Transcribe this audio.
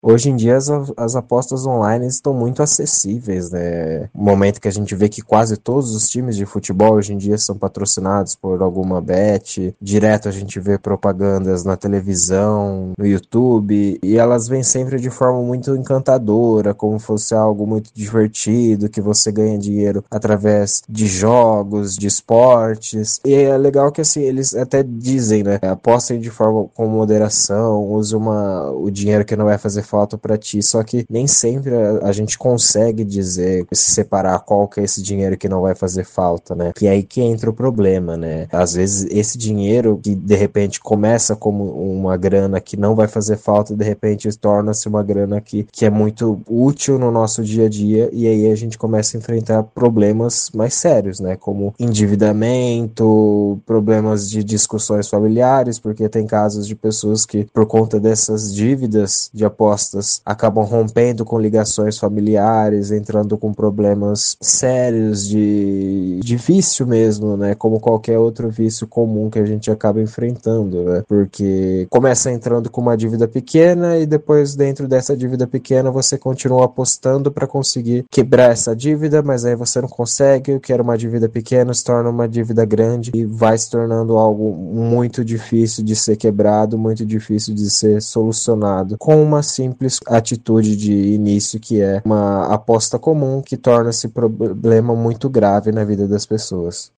Hoje em dia as apostas online estão muito acessíveis, né? O momento que a gente vê que quase todos os times de futebol hoje em dia são patrocinados por alguma bet, direto a gente vê propagandas na televisão, no YouTube, e elas vêm sempre de forma muito encantadora, como fosse algo muito divertido, que você ganha dinheiro através de jogos, de esportes. E é legal que assim, eles até dizem, né? Apostem de forma com moderação, use o dinheiro que não vai fazer falta para ti, só que nem sempre a gente consegue dizer, separar qual que é esse dinheiro que não vai fazer falta, né? Que é aí que entra o problema, né? Às vezes esse dinheiro que de repente começa como uma grana que não vai fazer falta, de repente torna-se uma grana que é muito útil no nosso dia a dia, e aí a gente começa a enfrentar problemas mais sérios, né? Como endividamento, problemas de discussões familiares, porque tem casos de pessoas que, por conta dessas dívidas de apostas, acabam rompendo com ligações familiares, entrando com problemas sérios de vício mesmo, né? Como qualquer outro vício comum que a gente acaba enfrentando, né? Porque começa entrando com uma dívida pequena e depois, dentro dessa dívida pequena, você continua apostando para conseguir quebrar essa dívida, mas aí você não consegue, o que era uma dívida pequena se torna uma dívida grande e vai se tornando algo muito difícil de ser quebrado, muito difícil de ser solucionado com uma simples atitude de início, que é uma aposta comum que torna esse problema muito grave na vida das pessoas.